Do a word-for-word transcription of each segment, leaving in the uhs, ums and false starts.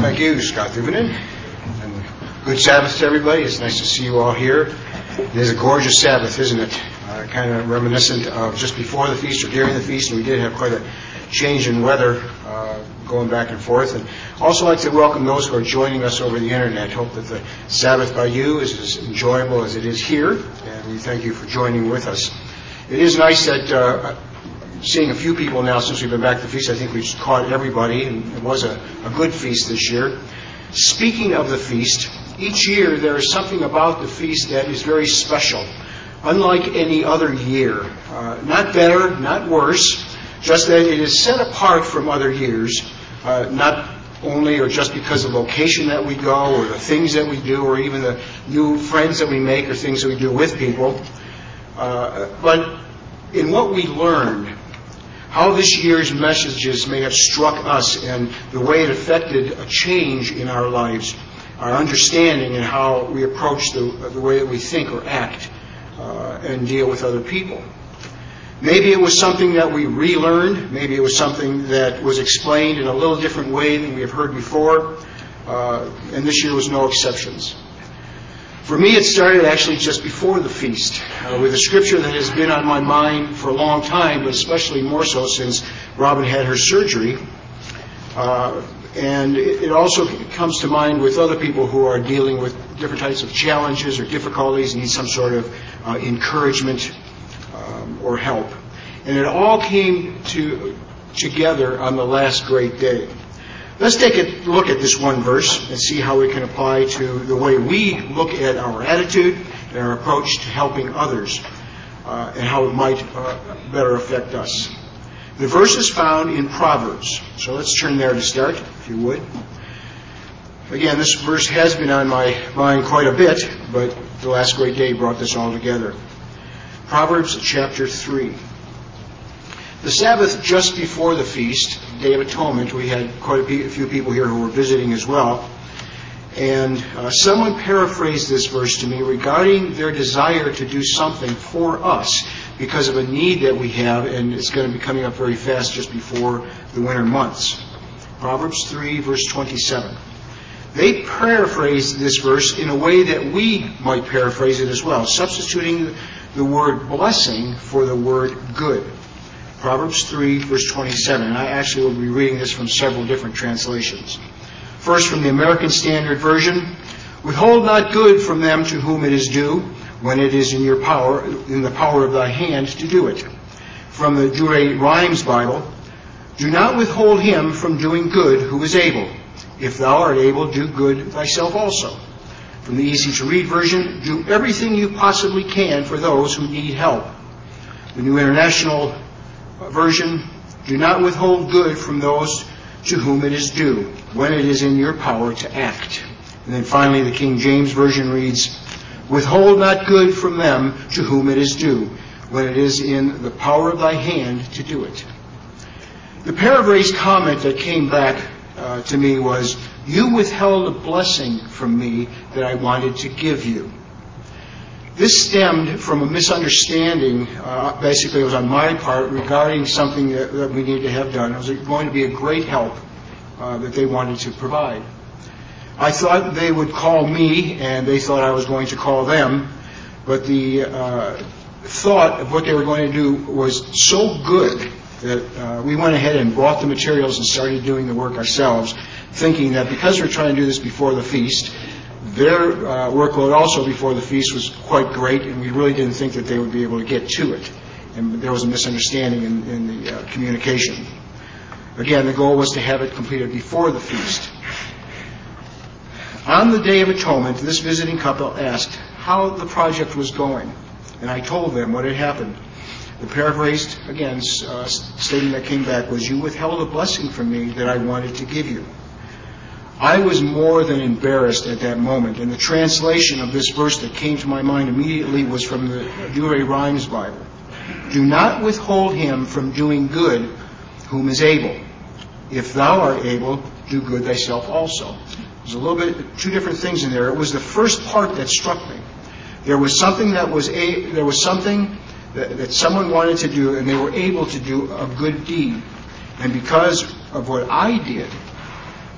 Thank you, Scott Thuvanen. And good Sabbath to everybody. It's nice to see you all here. It is a gorgeous Sabbath, isn't it? Uh, kind of reminiscent of just before the feast or during the feast. And we did have quite a change in weather uh, going back and forth. And also like to welcome those who are joining us over the internet. Hope that the Sabbath by you is as enjoyable as it is here. And we thank you for joining with us. It is nice that uh, seeing a few people now since we've been back to the feast. I think we've caught everybody, and it was a, a good feast this year. Speaking of the feast, each year there is something about the feast that is very special, unlike any other year. Uh, not better, not worse, just that it is set apart from other years, uh, not only or just because of the location that we go or the things that we do or even the new friends that we make or things that we do with people, uh, but in what we learn, how this year's messages may have struck us and the way it affected a change in our lives, our understanding and how we approach the, the way that we think or act uh, and deal with other people. Maybe it was something that we relearned. Maybe it was something that was explained in a little different way than we have heard before. Uh, and this year was no exceptions. For me, it started actually just before the feast, uh, with a scripture that has been on my mind for a long time, but especially more so since Robin had her surgery. Uh, and it, it also comes to mind with other people who are dealing with different types of challenges or difficulties, need some sort of uh, encouragement um, or help. And it all came to together on the last great day. Let's take a look at this one verse and see how it can apply to the way we look at our attitude and our approach to helping others uh, and how it might uh, better affect us. The verse is found in Proverbs. So let's turn there to start, if you would. Again, this verse has been on my mind quite a bit, but the last great day brought this all together. Proverbs chapter three. The Sabbath just before the feast, Day of Atonement, we had quite a few people here who were visiting as well. And uh, someone paraphrased this verse to me regarding their desire to do something for us because of a need that we have, and it's going to be coming up very fast just before the winter months. Proverbs three, verse twenty-seven. They paraphrased this verse in a way that we might paraphrase it as well, substituting the word blessing for the word good. Proverbs three, verse twenty-seven. And I actually will be reading this from several different translations. First, from the American Standard Version. Withhold not good from them to whom it is due, when it is in your power, in the power of thy hand to do it. From the Douay-Rheims Bible. Do not withhold him from doing good who is able. If thou art able, do good thyself also. From the Easy to Read Version. Do everything you possibly can for those who need help. The New International Version, do not withhold good from those to whom it is due, when it is in your power to act. And then finally the King James Version reads, withhold not good from them to whom it is due, when it is in the power of thy hand to do it. The paraphrased comment that came back uh, to me was, you withheld a blessing from me that I wanted to give you. This stemmed from a misunderstanding, uh, basically it was on my part, regarding something that, that we needed to have done. It was going to be a great help uh, that they wanted to provide. I thought they would call me, and they thought I was going to call them, but the uh, thought of what they were going to do was so good that uh, we went ahead and bought the materials and started doing the work ourselves, thinking that because we're trying to do this before the feast, their uh, workload also before the feast was quite great, and we really didn't think that they would be able to get to it. And there was a misunderstanding in, in the uh, communication. Again, the goal was to have it completed before the feast. On the Day of Atonement, this visiting couple asked how the project was going, and I told them what had happened. The paraphrased, again, uh, statement that came back was, you withheld a blessing from me that I wanted to give you. I was more than embarrassed at that moment, and the translation of this verse that came to my mind immediately was from the Douay-Rheims Bible. Do not withhold him from doing good whom is able. If thou art able, do good thyself also. There's a little bit, two different things in there. It was the first part that struck me. There was something that was a, there was something that, that someone wanted to do, and they were able to do a good deed. And because of what I did,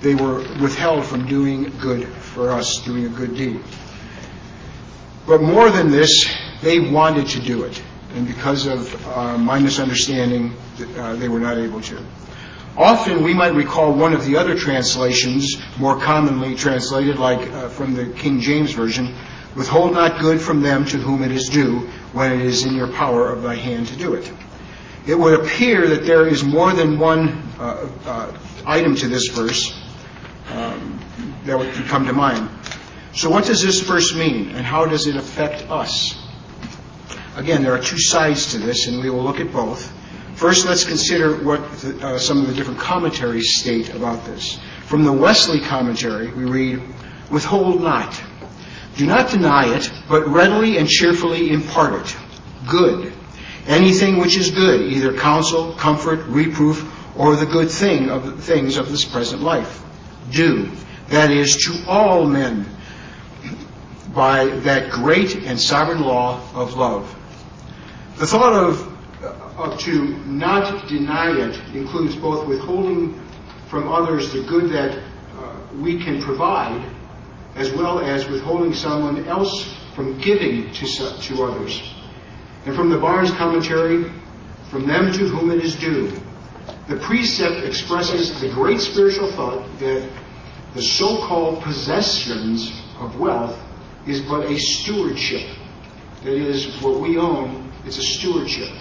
they were withheld from doing good for us, doing a good deed. But more than this, they wanted to do it. And because of uh, my misunderstanding, uh, they were not able to. Often we might recall one of the other translations, more commonly translated, like uh, from the King James Version, withhold not good from them to whom it is due, when it is in your power of thy hand to do it. It would appear that there is more than one uh, uh, item to this verse um, that would come to mind. So what does this verse mean, and how does it affect us? Again, there are two sides to this, and we will look at both. First, let's consider what the, uh, some of the different commentaries state about this. From the Wesley commentary, we read, withhold not. Do not deny it, but readily and cheerfully impart it. Good. Anything which is good, either counsel, comfort, reproof, or the good thing of the things of this present life. Do. That is, to all men, by that great and sovereign law of love. The thought of Uh, to not deny it includes both withholding from others the good that uh, we can provide, as well as withholding someone else from giving to, to others. And from the Barnes commentary, from them to whom it is due, the precept expresses the great spiritual thought that the so-called possessions of wealth is but a stewardship. That is, what we own, it's a stewardship.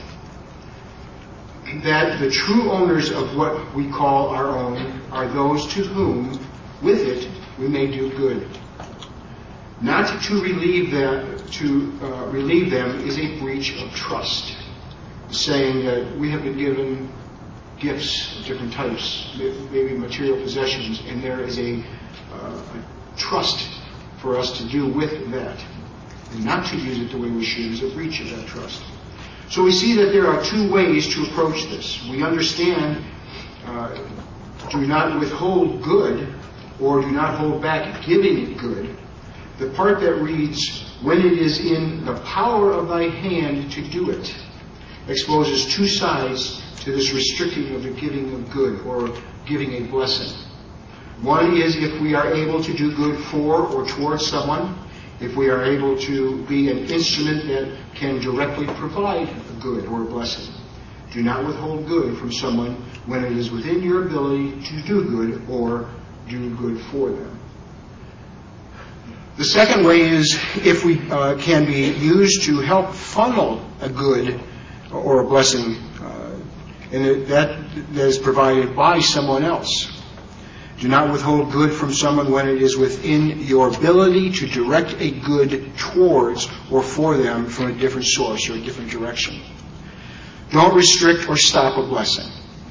That the true owners of what we call our own are those to whom, with it, we may do good. Not to relieve them, to uh, relieve them is a breach of trust, saying that we have been given gifts of different types, maybe material possessions, and there is a, uh, a trust for us to do with that, and not to use it the way we should is a breach of that trust. So we see that there are two ways to approach this. We understand uh, do not withhold good or do not hold back giving good. The part that reads, when it is in the power of thy hand to do it, exposes two sides to this restricting of the giving of good or giving a blessing. One is if we are able to do good for or towards someone, if we are able to be an instrument that can directly provide a good or a blessing. Do not withhold good from someone when it is within your ability to do good or do good for them. The second way is if we uh, can be used to help funnel a good or a blessing, uh, and it, that, that is provided by someone else. Do not withhold good from someone when it is within your ability to direct a good towards or for them from a different source or a different direction. Don't restrict or stop a blessing.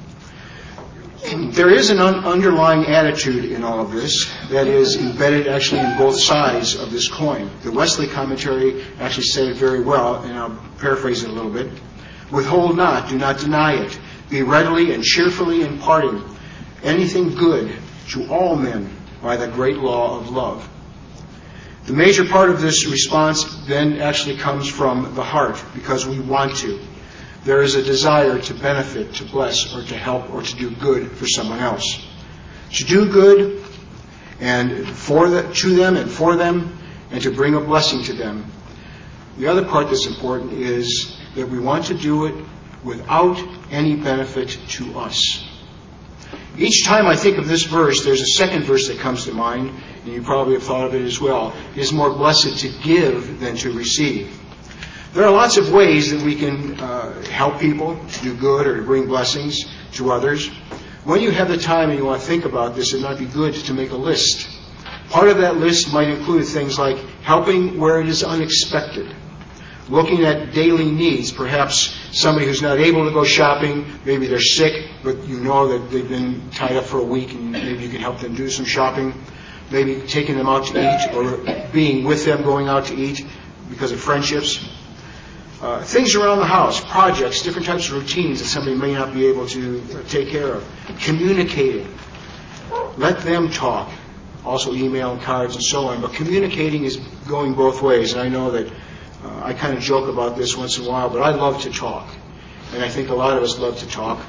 There is an un- underlying attitude in all of this that is embedded actually in both sides of this coin. The Wesley commentary actually said it very well, and I'll paraphrase it a little bit. Withhold not, do not deny it. Be readily and cheerfully imparting anything good to all men by the great law of love. The major part of this response then actually comes from the heart, because we want to. There is a desire to benefit, to bless, or to help, or to do good for someone else. To do good and for the, to them and for them, and to bring a blessing to them. The other part that's important is that we want to do it without any benefit to us. Each time I think of this verse, there's a second verse that comes to mind, and you probably have thought of it as well. It is more blessed to give than to receive. There are lots of ways that we can uh, help people to do good or to bring blessings to others. When you have the time and you want to think about this, it might be good to make a list. Part of that list might include things like helping where it is unexpected, looking at daily needs, perhaps somebody who's not able to go shopping, maybe they're sick, but you know that they've been tied up for a week and maybe you can help them do some shopping, maybe taking them out to eat or being with them going out to eat because of friendships. Uh, things around the house, projects, different types of routines that somebody may not be able to uh, take care of. Communicating. Let them talk. Also email and cards and so on. But communicating is going both ways. And I know that uh, I kind of joke about this once in a while, but I love to talk. And I think a lot of us love to talk.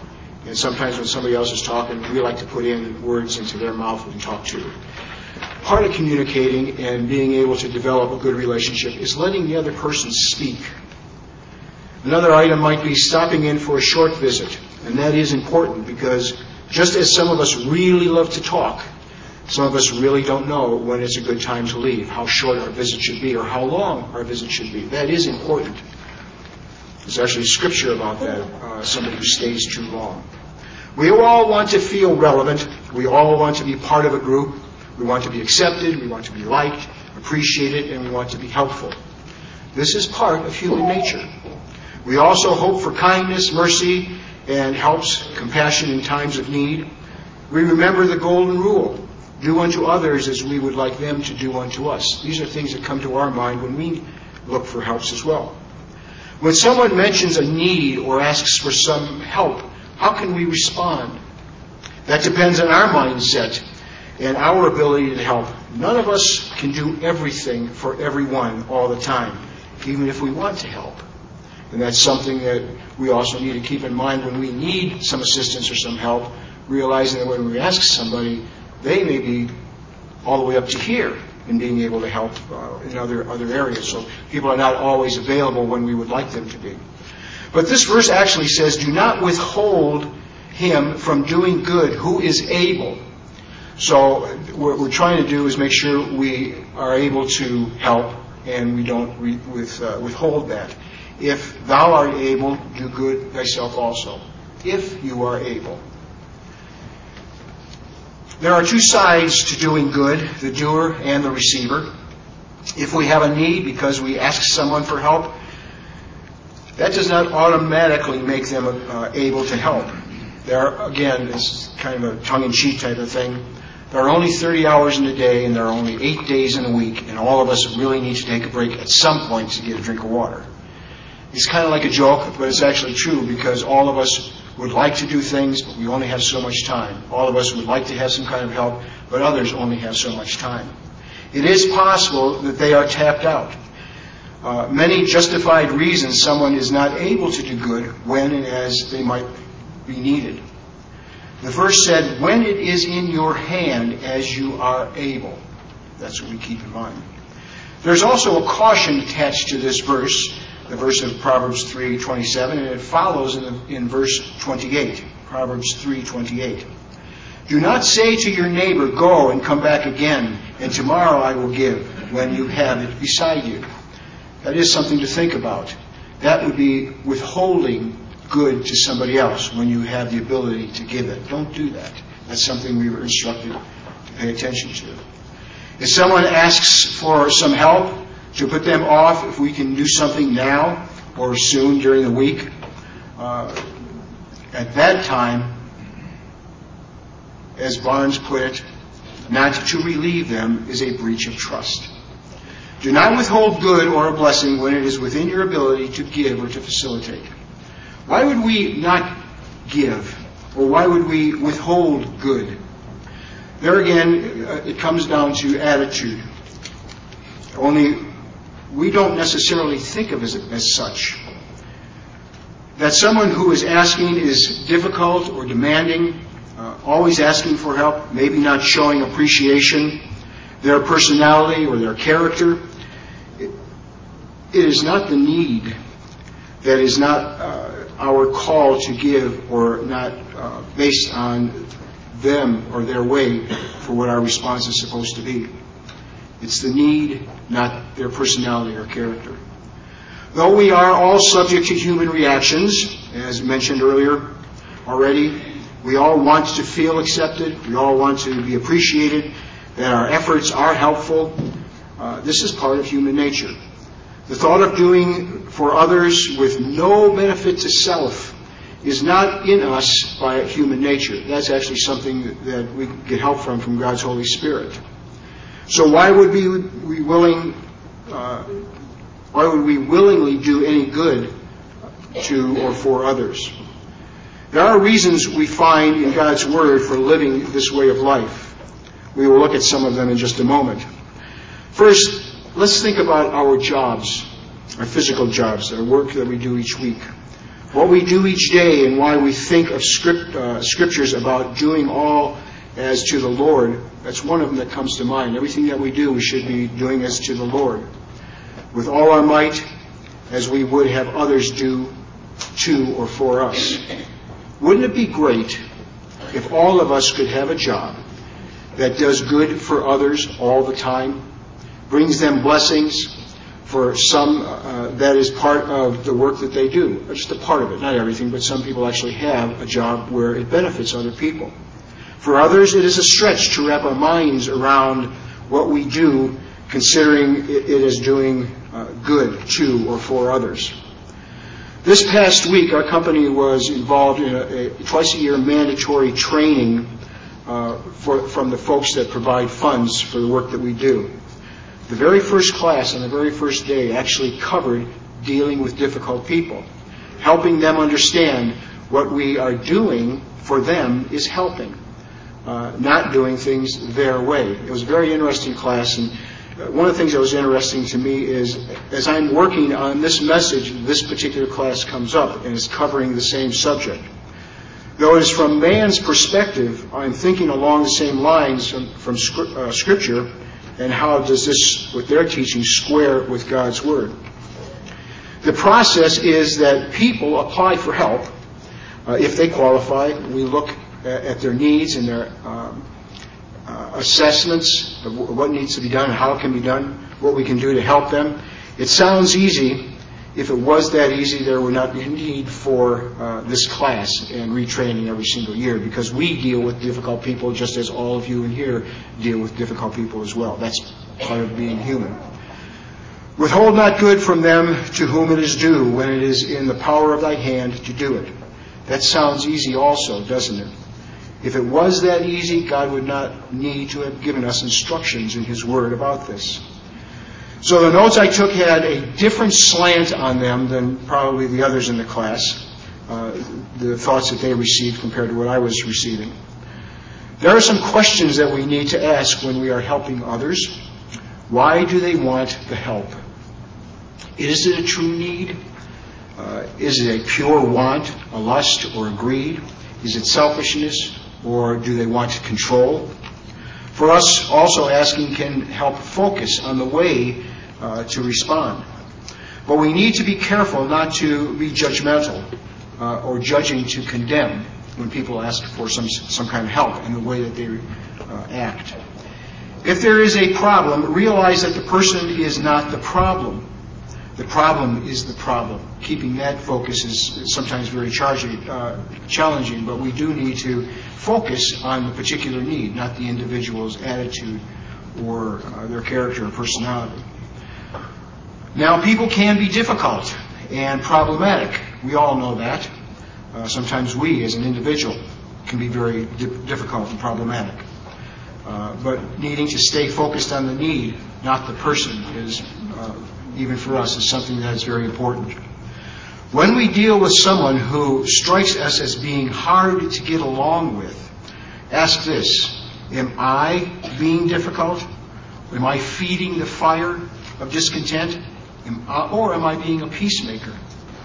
And sometimes when somebody else is talking, we like to put in words into their mouth and talk to. Part of communicating and being able to develop a good relationship is letting the other person speak. Another item might be stopping in for a short visit. And that is important because just as some of us really love to talk, some of us really don't know when it's a good time to leave, how short our visit should be, or how long our visit should be. That is important. There's actually scripture about that, uh, somebody who stays too long. We all want to feel relevant. We all want to be part of a group. We want to be accepted. We want to be liked, appreciated, and we want to be helpful. This is part of human nature. We also hope for kindness, mercy, and helps, compassion in times of need. We remember the golden rule. Do unto others as we would like them to do unto us. These are things that come to our mind when we look for helps as well. When someone mentions a need or asks for some help, how can we respond? That depends on our mindset and our ability to help. None of us can do everything for everyone all the time, even if we want to help. And that's something that we also need to keep in mind when we need some assistance or some help, realizing that when we ask somebody, they may be all the way up to here in being able to help uh, in other other areas. So people are not always available when we would like them to be. But this verse actually says, do not withhold him from doing good who is able. So what we're trying to do is make sure we are able to help and we don't re- with, uh, withhold that. If thou art able, do good thyself also. If you are able. There are two sides to doing good, the doer and the receiver. If we have a need because we ask someone for help, that does not automatically make them uh, able to help. There are, again, it's kind of a tongue-in-cheek type of thing. There are only thirty hours in a day and there are only eight days in a week, and all of us really need to take a break at some point to get a drink of water. It's kind of like a joke, but it's actually true because all of us would like to do things, but we only have so much time. All of us would like to have some kind of help, but others only have so much time. It is possible that they are tapped out. Uh, many justified reasons someone is not able to do good when and as they might be needed. The verse said, when it is in your hand as you are able. That's what we keep in mind. There's also a caution attached to this verse, the verse of Proverbs three twenty-seven, and it follows in, the, in verse twenty-eight, Proverbs three twenty-eight. Do not say to your neighbor, go and come back again, and tomorrow I will give, when you have it beside you. That is something to think about. That would be withholding good to somebody else when you have the ability to give it. Don't do that. That's something we were instructed to pay attention to. If someone asks for some help, to put them off if we can do something now or soon during the week, uh, at that time, as Barnes put it, not to relieve them is a breach of trust. Do not withhold good or a blessing when it is within your ability to give or to facilitate. Why would we not give? Or why would we withhold good? There again, uh, it comes down to attitude. Only we don't necessarily think of it as such. That someone who is asking is difficult or demanding, uh, always asking for help, maybe not showing appreciation, their personality or their character. It, it is not the need that is not uh, our call to give or not uh, based on them or their way for what our response is supposed to be. It's the need, not their personality or character. Though we are all subject to human reactions, as mentioned earlier already, we all want to feel accepted, we all want to be appreciated, that our efforts are helpful. Uh, this is part of human nature. The thought of doing for others with no benefit to self is not in us by human nature. That's actually something that we get help from from God's Holy Spirit. So why would we, we willing, uh, why would we willingly do any good to or for others? There are reasons we find in God's Word for living this way of life. We will look at some of them in just a moment. First, let's think about our jobs, our physical jobs, our work that we do each week. What we do each day and why we think of script, uh, scriptures about doing all as to the Lord, that's one of them that comes to mind. Everything that we do, we should be doing as to the Lord, with all our might, as we would have others do to or for us. Wouldn't it be great if all of us could have a job that does good for others all the time, brings them blessings? For some, uh, that is part of the work that they do, or just a part of it, not everything, but some people actually have a job where it benefits other people. For others, it is a stretch to wrap our minds around what we do, considering it, it is doing uh, good to or for others. This past week, our company was involved in a, a twice-a-year mandatory training uh, for, from the folks that provide funds for the work that we do. The very first class on the very first day actually covered dealing with difficult people, helping them understand what we are doing for them is helping, uh, not doing things their way. It was a very interesting class, and one of the things that was interesting to me is as I'm working on this message, this particular class comes up and is covering the same subject. Though it is from man's perspective, I'm thinking along the same lines from, from uh, Scripture. And how does this, what they're teaching, square with God's Word? The process is that people apply for help. Uh, if they qualify, we look at, at their needs and their um, uh, assessments of w- what needs to be done and how it can be done, what we can do to help them. It sounds easy. If it was that easy, there would not be a need for uh, this class and retraining every single year, because we deal with difficult people just as all of you in here deal with difficult people as well. That's part of being human. Withhold not good from them to whom it is due, when it is in the power of thy hand to do it. That sounds easy also, doesn't it? If it was that easy, God would not need to have given us instructions in His Word about this. So the notes I took had a different slant on them than probably the others in the class, uh, the thoughts that they received compared to what I was receiving. There are some questions that we need to ask when we are helping others. Why do they want the help? Is it a true need? Uh, is it a pure want, a lust, or a greed? Is it selfishness, or do they want control? For us, also asking can help focus on the way uh, to respond. But we need to be careful not to be judgmental uh, or judging to condemn when people ask for some some kind of help in the way that they uh, act. If there is a problem, realize that the person is not the problem. The problem is the problem. Keeping that focus is sometimes very charging, uh, challenging, but we do need to focus on the particular need, not the individual's attitude or uh, their character or personality. Now, people can be difficult and problematic. We all know that. Uh, sometimes we, as an individual, can be very di- difficult and problematic. Uh, but needing to stay focused on the need, not the person, is, uh, even for us, is something that is very important. When we deal with someone who strikes us as being hard to get along with, ask this: am I being difficult? Am I feeding the fire of discontent? Am I, or am I being a peacemaker?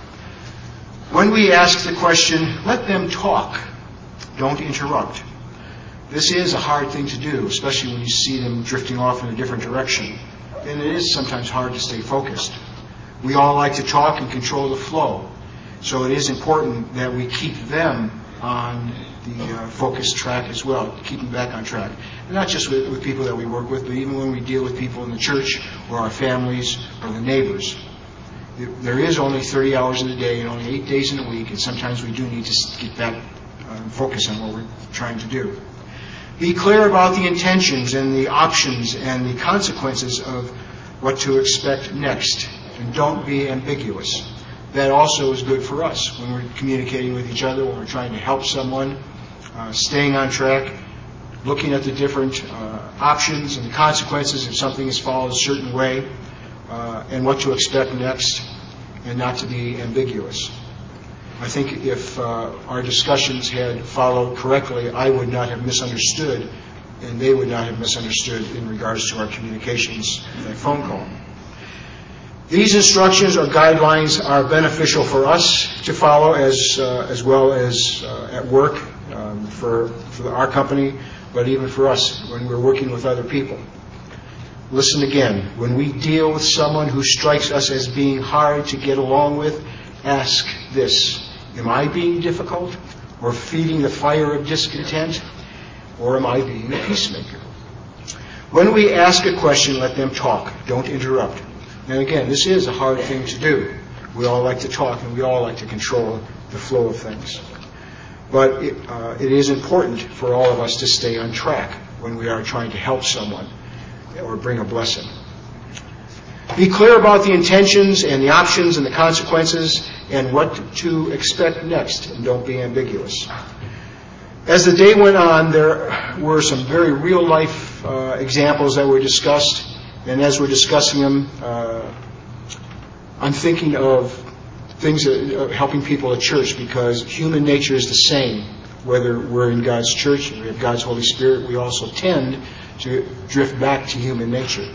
When we ask the question, let them talk, don't interrupt. This is a hard thing to do, especially when you see them drifting off in a different direction. And it is sometimes hard to stay focused. We all like to talk and control the flow. So it is important that we keep them on the uh, focused track as well, keep them back on track. And not just with, with people that we work with, but even when we deal with people in the church or our families or the neighbors. There is only thirty hours in a day and only eight days in a week, and sometimes we do need to get back and focus on what we're trying to do. Be clear about the intentions and the options and the consequences of what to expect next, and don't be ambiguous. That also is good for us when we're communicating with each other, when we're trying to help someone, uh, staying on track, looking at the different uh, options and the consequences if something is followed a certain way, uh, and what to expect next, and not to be ambiguous. I think if uh, our discussions had followed correctly, I would not have misunderstood, and they would not have misunderstood in regards to our communications in that phone call. These instructions or guidelines are beneficial for us to follow as uh, as well as uh, at work um, for, for our company, but even for us when we're working with other people. Listen again. When we deal with someone who strikes us as being hard to get along with, ask this: am I being difficult or feeding the fire of discontent, or am I being a peacemaker? When we ask a question, let them talk. Don't interrupt. And again, this is a hard thing to do. We all like to talk, and we all like to control the flow of things. But it, uh, it is important for all of us to stay on track when we are trying to help someone or bring a blessing. Be clear about the intentions and the options and the consequences and what to expect next, and don't be ambiguous. As the day went on, there were some very real-life uh, examples that were discussed. And as we're discussing them, uh, I'm thinking of things that uh, helping people at church, because human nature is the same. Whether we're in God's church and we have God's Holy Spirit, we also tend to drift back to human nature.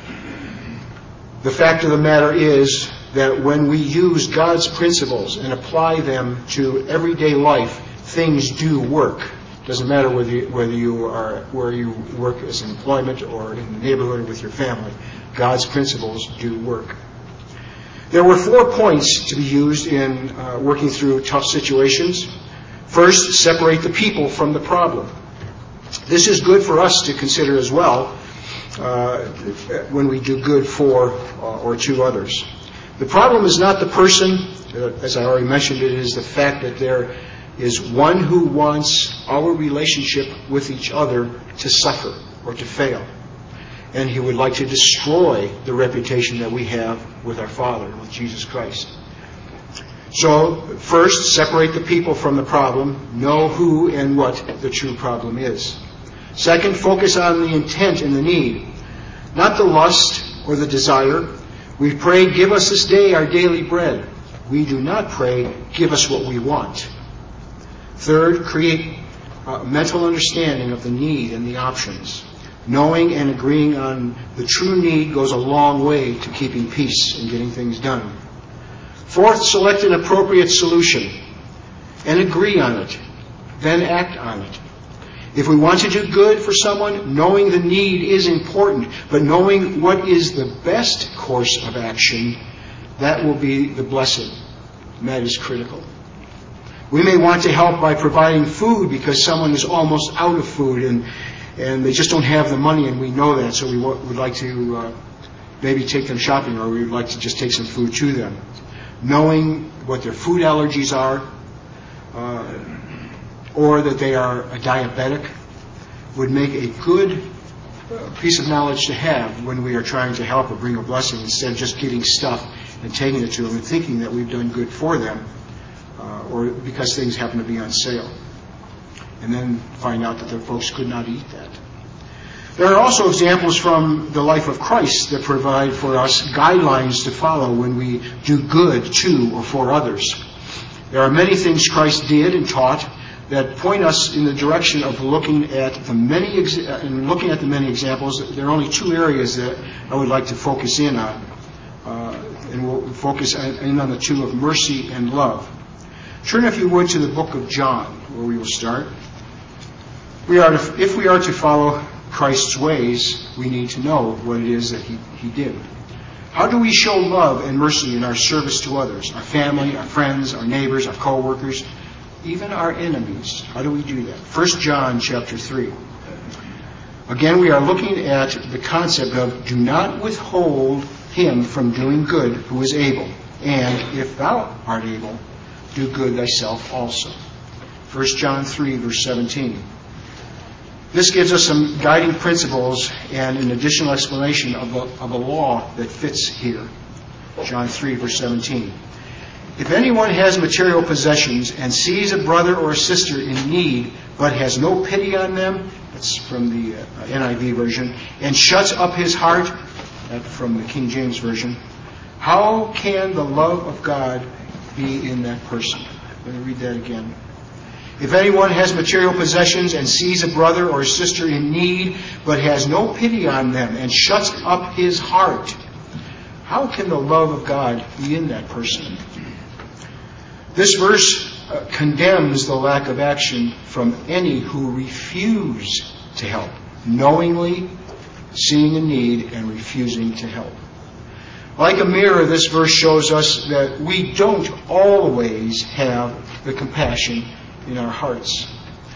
The fact of the matter is that when we use God's principles and apply them to everyday life, things do work. Doesn't matter whether you, whether you are where you work as an employment or in the neighborhood or with your family. God's principles do work. There were four points to be used in uh, working through tough situations. First, separate the people from the problem. This is good for us to consider as well uh, when we do good for uh, or to others. The problem is not the person. Uh, as I already mentioned, it is the fact that there is one who wants our relationship with each other to suffer or to fail. And he would like to destroy the reputation that we have with our Father, with Jesus Christ. So, first, separate the people from the problem. Know who and what the true problem is. Second, focus on the intent and the need, not the lust or the desire. We pray, give us this day our daily bread. We do not pray, give us what we want. Third, create a mental understanding of the need and the options. Knowing and agreeing on the true need goes a long way to keeping peace and getting things done. Fourth, select an appropriate solution and agree on it, then act on it. If we want to do good for someone, knowing the need is important, but knowing what is the best course of action, that will be the blessing. And that is critical. We may want to help by providing food because someone is almost out of food and and they just don't have the money, and we know that, so we would like to uh, maybe take them shopping, or we would like to just take some food to them. Knowing what their food allergies are, uh, or that they are a diabetic, would make a good piece of knowledge to have when we are trying to help or bring a blessing, instead of just getting stuff and taking it to them and thinking that we've done good for them, uh, or because things happen to be on sale. And then find out that the folks could not eat that. There are also examples from the life of Christ that provide for us guidelines to follow when we do good to or for others. There are many things Christ did and taught that point us in the direction of looking at the many ex- and looking at the many examples. There are only two areas that I would like to focus in on, uh, and we'll focus in on the two of mercy and love. Turn, if you would, to the book of John, where we will start. We are to, if we are to follow Christ's ways, we need to know what it is that he, he did. How do we show love and mercy in our service to others, our family, our friends, our neighbors, our co-workers, even our enemies? How do we do that? First John chapter three. Again, we are looking at the concept of do not withhold him from doing good who is able, and if thou art able, do good thyself also. First John three, verse seventeen. This gives us some guiding principles and an additional explanation of a, of a law that fits here. John three, verse seventeen. If anyone has material possessions and sees a brother or a sister in need, but has no pity on them, that's from the uh, N I V version, and shuts up his heart, that's from the King James version, how can the love of God be in that person? Let me read that again. If anyone has material possessions and sees a brother or a sister in need, but has no pity on them and shuts up his heart, how can the love of God be in that person? This verse uh, condemns the lack of action from any who refuse to help, knowingly seeing a need and refusing to help. Like a mirror, this verse shows us that we don't always have the compassion in our hearts.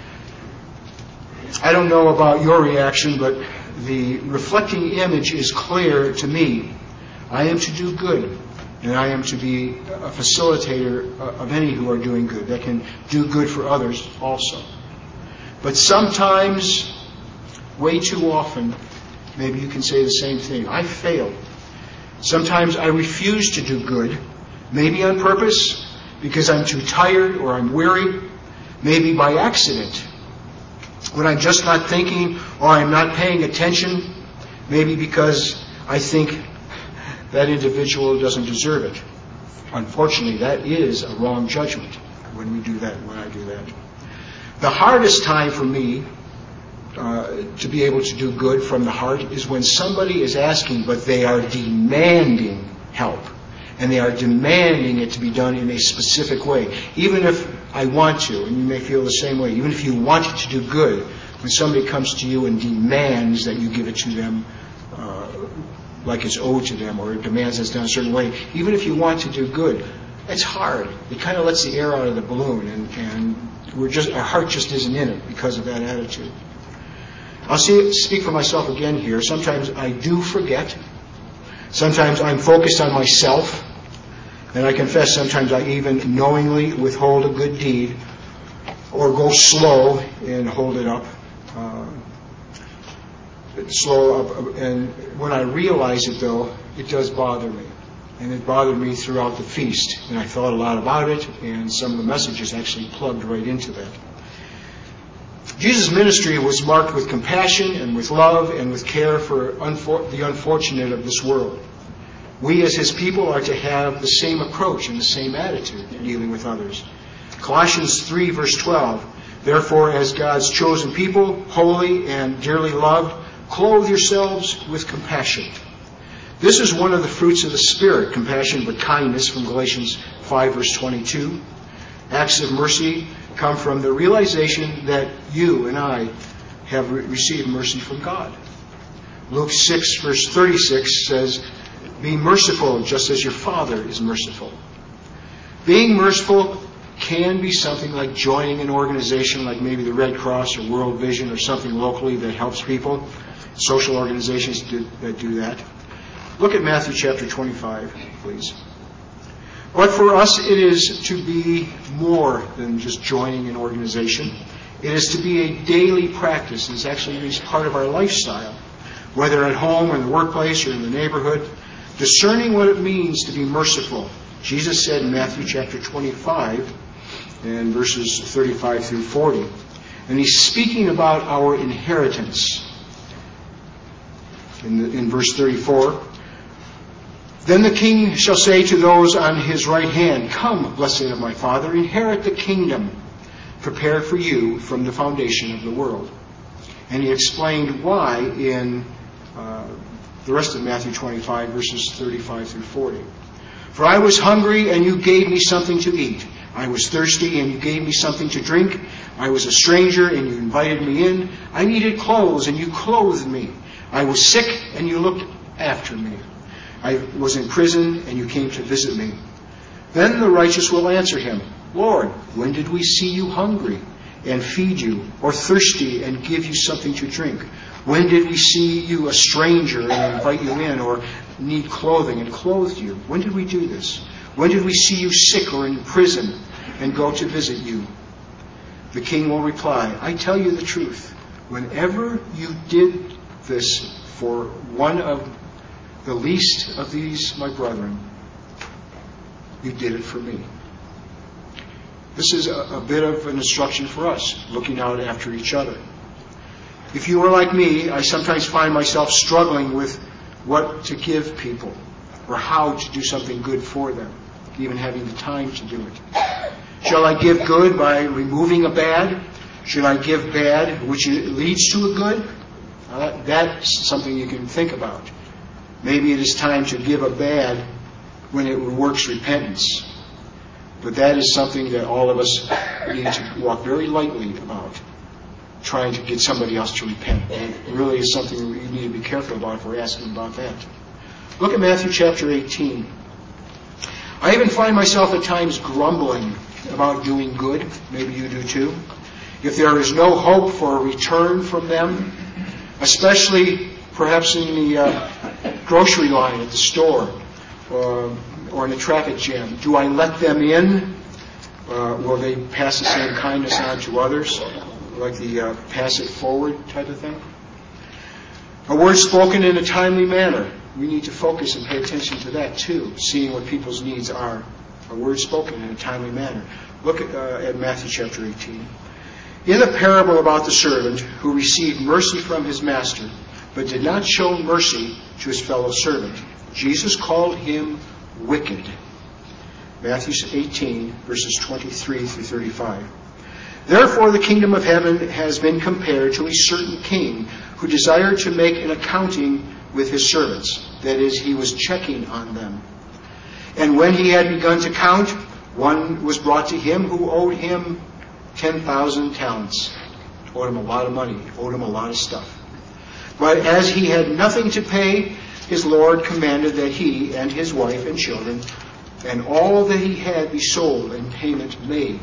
I don't know about your reaction, but the reflecting image is clear to me. I am to do good, and I am to be a facilitator of any who are doing good, that can do good for others also. But sometimes, way too often, maybe you can say the same thing. I fail. Sometimes I refuse to do good, maybe on purpose, because I'm too tired or I'm weary, maybe by accident, when I'm just not thinking or I'm not paying attention, maybe because I think that individual doesn't deserve it. Unfortunately, that is a wrong judgment when we do that, when I do that. The hardest time for me Uh, to be able to do good from the heart is when somebody is asking, but they are demanding help. And they are demanding it to be done in a specific way. Even if I want to, and you may feel the same way, even if you want to do good, when somebody comes to you and demands that you give it to them uh, like it's owed to them, or demands it's done a certain way, even if you want to do good, it's hard. It kind of lets the air out of the balloon, and, and we're just our heart just isn't in it because of that attitude. I'll see, speak for myself again here. Sometimes I do forget. Sometimes I'm focused on myself. And I confess sometimes I even knowingly withhold a good deed or go slow and hold it up. Uh, slow up. And when I realize it, though, it does bother me. And it bothered me throughout the feast. And I thought a lot about it, and some of the messages actually plugged right into that. Jesus' ministry was marked with compassion and with love and with care for unfor- the unfortunate of this world. We as his people are to have the same approach and the same attitude in dealing with others. Colossians three verse twelve, therefore as God's chosen people, holy and dearly loved, clothe yourselves with compassion. This is one of the fruits of the Spirit, compassion but kindness, from Galatians five verse twenty-two. Acts of mercy come from the realization that you and I have re- received mercy from God. Luke six verse thirty-six says, be merciful just as your Father is merciful. Being merciful can be something like joining an organization like maybe the Red Cross or World Vision or something locally that helps people. Social organizations do, that do that. Look at Matthew chapter twenty-five, please. But for us, it is to be more than just joining an organization. It is to be a daily practice. It's actually part of our lifestyle, whether at home or in the workplace or in the neighborhood, discerning what it means to be merciful. Jesus said in Matthew chapter twenty-five and verses thirty-five through forty, and he's speaking about our inheritance. In, the, in verse thirty-four, then the king shall say to those on his right hand, come, blessed of my Father, inherit the kingdom prepared for you from the foundation of the world. And he explained why in uh, the rest of Matthew twenty-five, verses thirty-five through forty. For I was hungry, and you gave me something to eat. I was thirsty, and you gave me something to drink. I was a stranger, and you invited me in. I needed clothes, and you clothed me. I was sick, and you looked after me. I was in prison, and you came to visit me. Then the righteous will answer him, Lord, when did we see you hungry and feed you, or thirsty and give you something to drink? When did we see you a stranger and invite you in, or need clothing and clothed you? When did we do this? When did we see you sick or in prison and go to visit you? The king will reply, I tell you the truth. Whenever you did this for one of the least of these, my brethren, you did it for me. This is a, a bit of an instruction for us, looking out after each other. If you are like me, I sometimes find myself struggling with what to give people or how to do something good for them, even having the time to do it. Shall I give good by removing a bad? Should I give bad which leads to a good? Uh, that's something you can think about. Maybe it is time to give a bad when it works repentance. But that is something that all of us need to walk very lightly about, trying to get somebody else to repent. It really is something we need to be careful about if we're asking about that. Look at Matthew chapter eighteen. I even find myself at times grumbling about doing good. Maybe you do too. If there is no hope for a return from them, especially perhaps in the uh, grocery line at the store uh, or in a traffic jam, do I let them in? Uh, will they pass the same kindness on to others, like the uh, pass it forward type of thing? A word spoken in a timely manner. We need to focus and pay attention to that too, seeing what people's needs are. A word spoken in a timely manner. Look at, uh, at Matthew chapter eighteen. In the parable about the servant who received mercy from his master, but did not show mercy to his fellow servant, Jesus called him wicked. Matthew eighteen, verses twenty-three through thirty-five. Therefore the kingdom of heaven has been compared to a certain king who desired to make an accounting with his servants. That is, he was checking on them. And when he had begun to count, one was brought to him who owed him ten thousand talents. Owed him a lot of money. Owed him a lot of stuff. But as he had nothing to pay, his Lord commanded that he and his wife and children and all that he had be sold and payment made.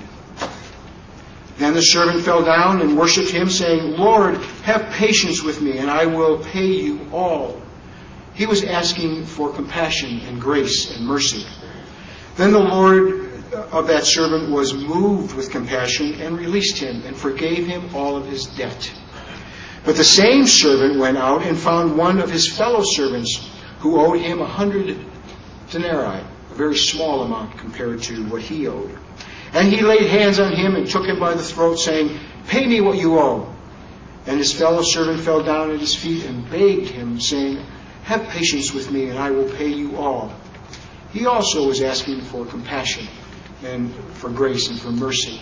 Then the servant fell down and worshipped him, saying, Lord, have patience with me, and I will pay you all. He was asking for compassion and grace and mercy. Then the Lord of that servant was moved with compassion and released him and forgave him all of his debt. But the same servant went out and found one of his fellow servants who owed him a hundred denarii, a very small amount compared to what he owed. And he laid hands on him and took him by the throat, saying, Pay me what you owe. And his fellow servant fell down at his feet and begged him, saying, Have patience with me, and I will pay you all. He also was asking for compassion and for grace and for mercy.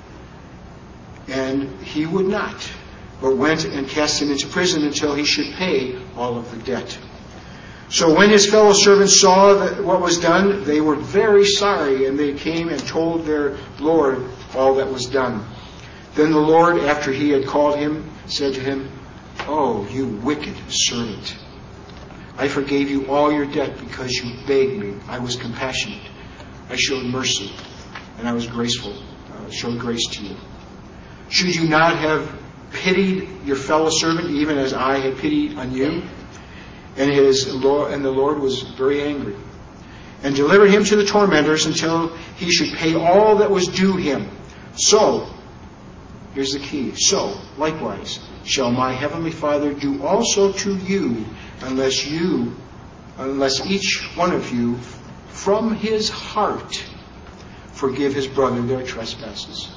And he would not, but went and cast him into prison until he should pay all of the debt. So when his fellow servants saw that what was done, they were very sorry, and they came and told their Lord all that was done. Then the Lord, after he had called him, said to him, Oh, you wicked servant! I forgave you all your debt because you begged me. I was compassionate. I showed mercy, and I was graceful, uh, showed grace to you. Should you not have pitied your fellow servant, even as I had pitied on you? And his Lord, and the Lord was very angry, and delivered him to the tormentors until he should pay all that was due him. So, here's the key. So, likewise, shall my heavenly Father do also to you, unless you, unless each one of you, from his heart, forgive his brother their trespasses.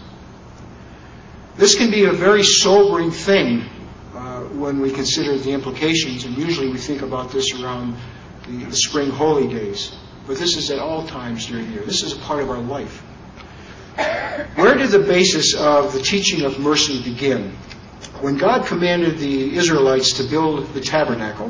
This can be a very sobering thing uh, when we consider the implications, and usually we think about this around the, the spring holy days. But this is at all times during the year. This is a part of our life. Where did the basis of the teaching of mercy begin? When God commanded the Israelites to build the tabernacle,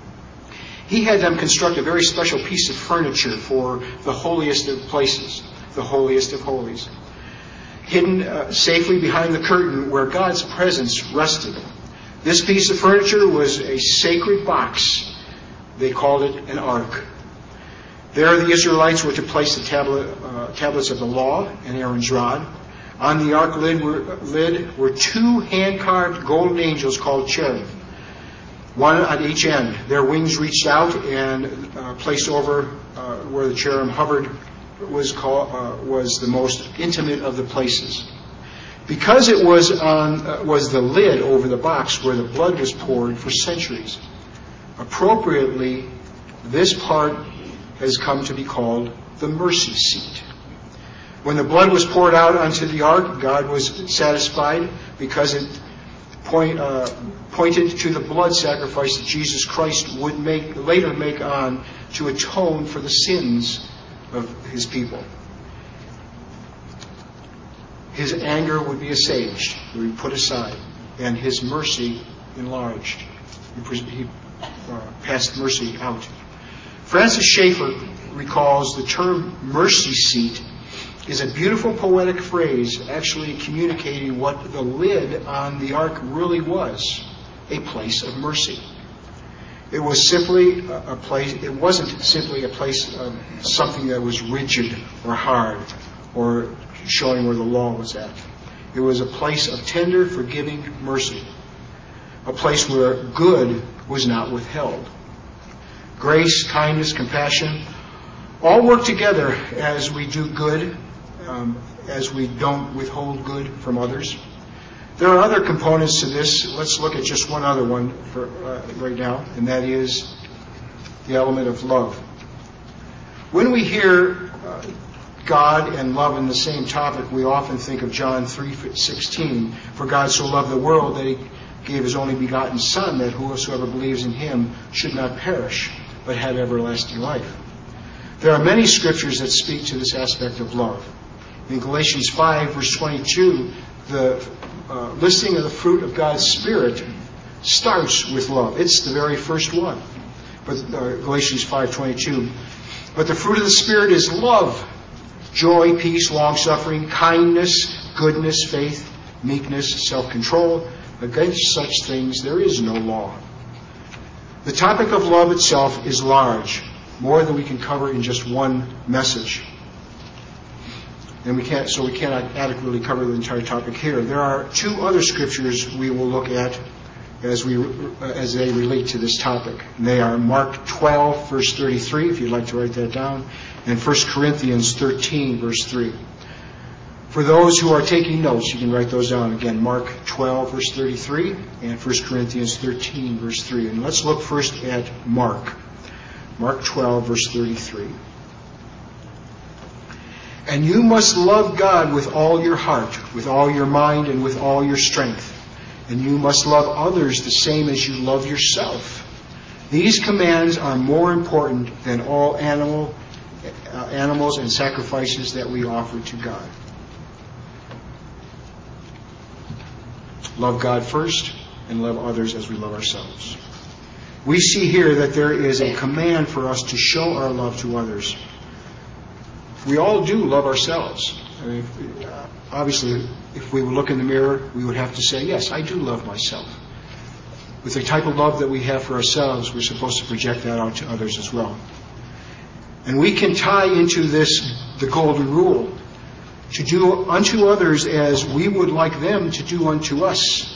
he had them construct a very special piece of furniture for the holiest of places, the holiest of holies, hidden uh, safely behind the curtain where God's presence rested. This piece of furniture was a sacred box. They called it an ark. There the Israelites were to place the tablet, uh, tablets of the law and Aaron's rod. On the ark lid were, lid were two hand-carved golden angels called cherub, one on each end. Their wings reached out and uh, placed over uh, where the cherub hovered was called uh, was the most intimate of the places. Because it was on uh, was the lid over the box where the blood was poured for centuries. Appropriately, this part has come to be called the mercy seat. When the blood was poured out onto the ark, God was satisfied because it point, uh, pointed to the blood sacrifice that Jesus Christ would make later make on to atone for the sins of his people. His anger would be assuaged, would be put aside, and his mercy enlarged. He uh, passed mercy out. Francis Schaeffer recalls the term mercy seat is a beautiful poetic phrase actually communicating what the lid on the ark really was, a place of mercy. It was simply a place, it wasn't simply a place of something that was rigid or hard or showing where the law was at. It was a place of tender, forgiving mercy. A place where good was not withheld. Grace, kindness, compassion, all work together as we do good, um, as we don't withhold good from others. There are other components to this. Let's look at just one other one for, uh, right now, and that is the element of love. When we hear uh, God and love in the same topic, we often think of John three sixteen. For God so loved the world that he gave his only begotten Son, that whosoever believes in him should not perish, but have everlasting life. There are many scriptures that speak to this aspect of love. In Galatians five, verse twenty-two, the uh, listing of the fruit of God's Spirit starts with love. It's the very first one. But uh, Galatians five twenty-two. But the fruit of the Spirit is love, joy, peace, long-suffering, kindness, goodness, faith, meekness, self-control. Against such things there is no law. The topic of love itself is large, more than we can cover in just one message. And we can't, so we cannot adequately cover the entire topic here. There are two other scriptures we will look at as we as they relate to this topic. And they are Mark twelve, verse thirty-three, if you'd like to write that down, and First Corinthians thirteen, verse three. For those who are taking notes, you can write those down. Again, Mark twelve, verse thirty-three, and First Corinthians thirteen, verse three. And let's look first at Mark. Mark twelve, verse thirty-three. And you must love God with all your heart, with all your mind, and with all your strength. And you must love others the same as you love yourself. These commands are more important than all animal, uh, animals and sacrifices that we offer to God. Love God first, and love others as we love ourselves. We see here that there is a command for us to show our love to others. We all do love ourselves. I mean, if, uh, obviously, if we would look in the mirror, we would have to say, yes, I do love myself. With the type of love that we have for ourselves, we're supposed to project that out to others as well. And we can tie into this the golden rule, to do unto others as we would like them to do unto us.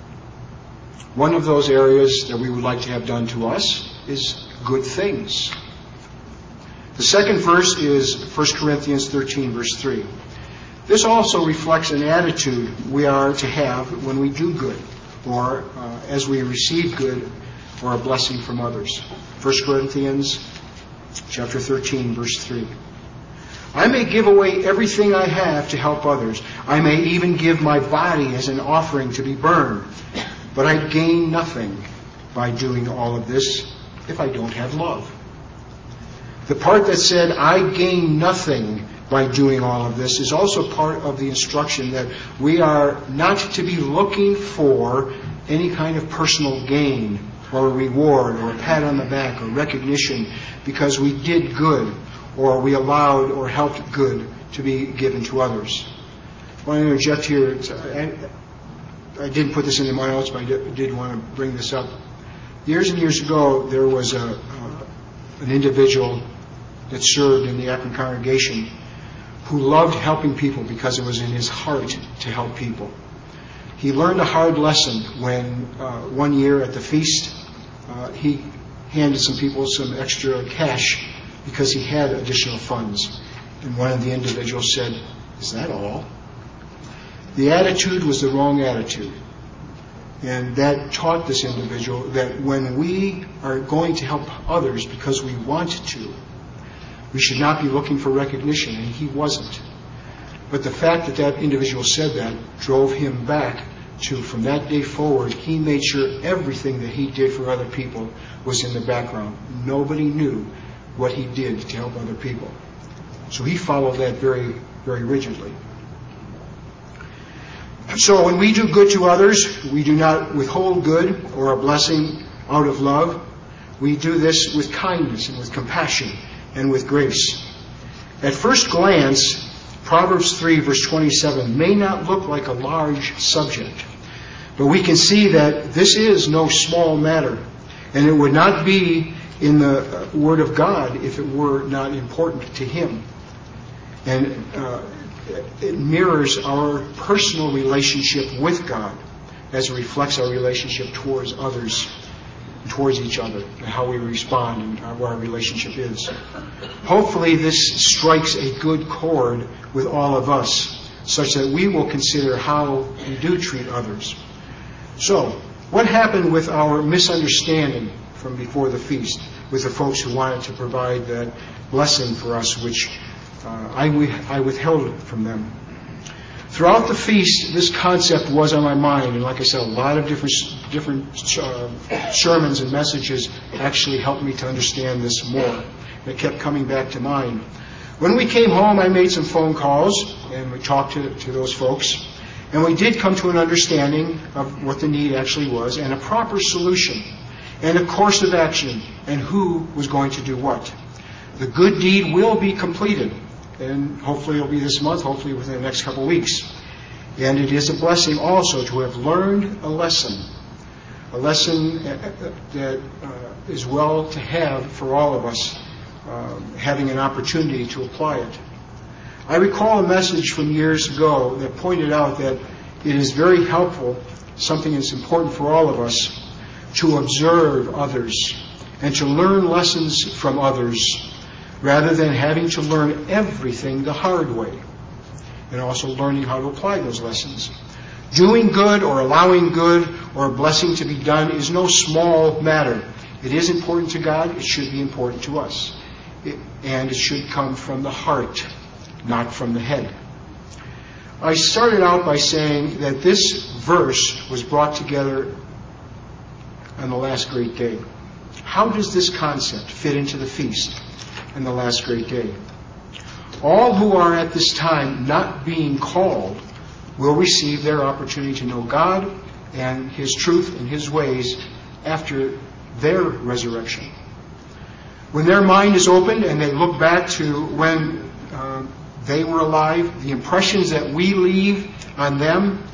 One of those areas that we would like to have done to us is good things. The second verse is First Corinthians thirteen, verse three. This also reflects an attitude we are to have when we do good, or uh, as we receive good or a blessing from others. First Corinthians chapter thirteen, verse three. I may give away everything I have to help others. I may even give my body as an offering to be burned. But I gain nothing by doing all of this if I don't have love. The part that said, I gain nothing by doing all of this is also part of the instruction that we are not to be looking for any kind of personal gain or a reward or a pat on the back or recognition because we did good or we allowed or helped good to be given to others. I want to interject here. I, I didn't put this in my notes, but I did, did want to bring this up. Years and years ago, there was a, uh, an individual that served in the Akron congregation who loved helping people because it was in his heart to help people. He learned a hard lesson when uh, one year at the feast, uh, he handed some people some extra cash because he had additional funds. And one of the individuals said, "Is that all?" The attitude was the wrong attitude. And that taught this individual that when we are going to help others because we want to, we should not be looking for recognition, and he wasn't. But the fact that that individual said that drove him back to, from that day forward, he made sure everything that he did for other people was in the background. Nobody knew what he did to help other people. So he followed that very, very rigidly. So when we do good to others, we do not withhold good or a blessing out of love. we do this with kindness and with compassion and with grace. At first glance, Proverbs three, verse twenty-seven may not look like a large subject, but we can see that this is no small matter, and it would not be in the Word of God if it were not important to Him. And uh, it mirrors our personal relationship with God as it reflects our relationship towards others, towards each other, and how we respond and what our relationship is. Hopefully this strikes a good chord with all of us, such that we will consider how we do treat others. So, what happened with our misunderstanding from before the feast with the folks who wanted to provide that blessing for us, which uh, I, I withheld from them? Throughout the feast, this concept was on my mind, and like I said, a lot of different different uh, sermons and messages actually helped me to understand this more. It kept coming back to mind. When we came home, I made some phone calls, and we talked to, to those folks, and we did come to an understanding of what the need actually was, and a proper solution, and a course of action, and who was going to do what. The good deed will be completed. And hopefully it'll be this month, hopefully within the next couple of weeks. And it is a blessing also to have learned a lesson, a lesson that uh, is well to have for all of us, uh, having an opportunity to apply it. I recall a message from years ago that pointed out that it is very helpful, something that's important for all of us, to observe others and to learn lessons from others, rather than having to learn everything the hard way, and also learning how to apply those lessons. Doing good or allowing good or a blessing to be done is no small matter. It is important to God. It should be important to us. It, and it should come from the heart, not from the head. I started out by saying that this verse was brought together on the last great day. How does this concept fit into the feast and the last great day? All who are at this time not being called will receive their opportunity to know God and His truth and His ways after their resurrection. When their mind is opened and they look back to when uh, they were alive, the impressions that we leave on them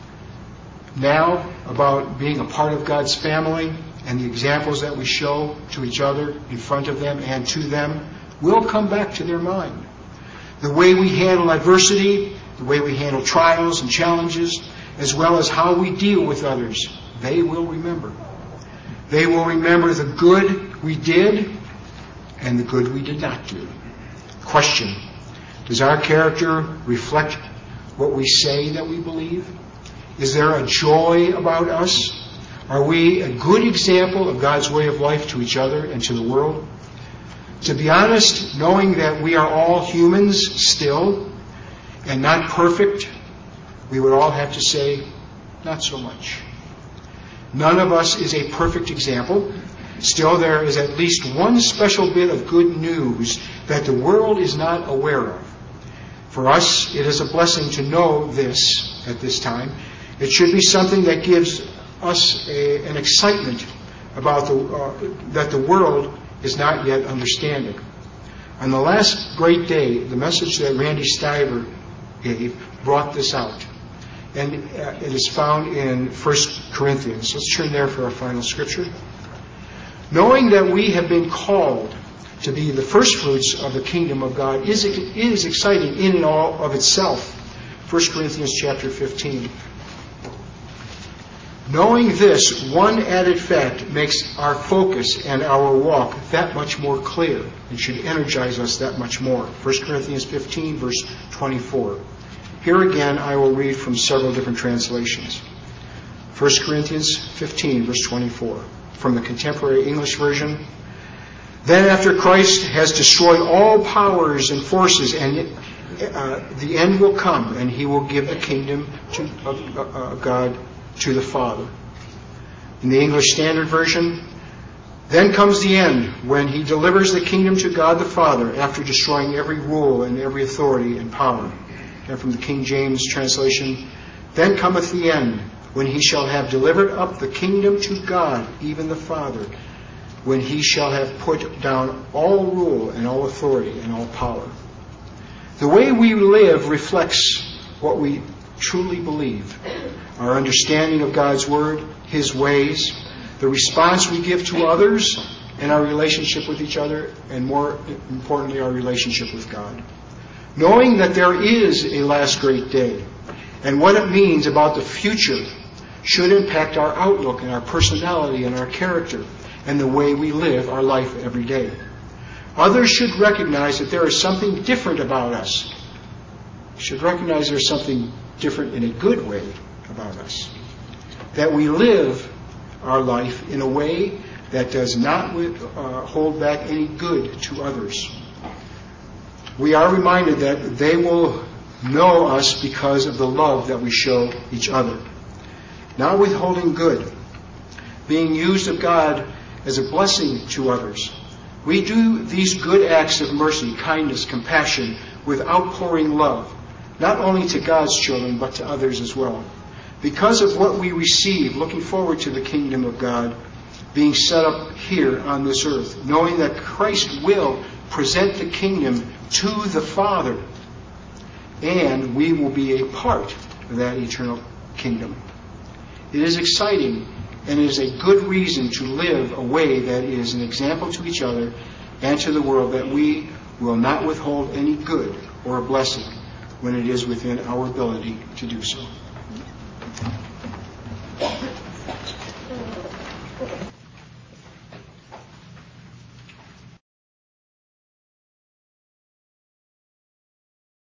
now about being a part of God's family and the examples that we show to each other in front of them and to them will come back to their mind. The way we handle adversity, the way we handle trials and challenges, as well as how we deal with others, they will remember. They will remember the good we did and the good we did not do. Question: does our character reflect what we say that we believe? Is there a joy about us? Are we a good example of God's way of life to each other and to the world? To be honest, knowing that we are all humans still and not perfect, we would all have to say, not so much. None of us is a perfect example. Still, there is at least one special bit of good news that the world is not aware of. For us, it is a blessing to know this at this time. It should be something that gives us a, an excitement about the, uh, that the world is not yet understanding. On the last great day, the message that Randy Stiver gave brought this out. And uh, it is found in First Corinthians. Let's turn there for our final scripture. Knowing that we have been called to be the first fruits of the kingdom of God is, is exciting in and all of itself. First Corinthians chapter fifteen. Knowing this one added fact makes our focus and our walk that much more clear and should energize us that much more. First Corinthians fifteen, verse twenty-four. Here again, I will read from several different translations. First Corinthians fifteen, verse twenty-four, from the Contemporary English Version. Then after Christ has destroyed all powers and forces, and uh, the end will come, and He will give the kingdom to uh, uh, God to the Father. In the English Standard Version, then comes the end, when He delivers the kingdom to God the Father after destroying every rule and every authority and power. And from the King James translation, then cometh the end, when He shall have delivered up the kingdom to God, even the Father, when he shall have put down all rule and all authority and all power. The way we live reflects what we truly believe, our understanding of God's Word, His ways, the response we give to others, and our relationship with each other, and more importantly, our relationship with God. Knowing that there is a last great day, and what it means about the future should impact our outlook and our personality and our character and the way we live our life every day. Others should recognize that there is something different about us. Should recognize there's something different in a good way about us. That we live our life in a way that does not uh, hold back any good to others. We are reminded that they will know us because of the love that we show each other. Not withholding good, being used of God as a blessing to others. We do these good acts of mercy, kindness, compassion with outpouring love, not only to God's children, but to others as well. Because of what we receive, looking forward to the kingdom of God being set up here on this earth, knowing that Christ will present the kingdom to the Father, and we will be a part of that eternal kingdom. It is exciting, and it is a good reason to live a way that is an example to each other and to the world, that we will not withhold any good or a blessing when it is within our ability to do so.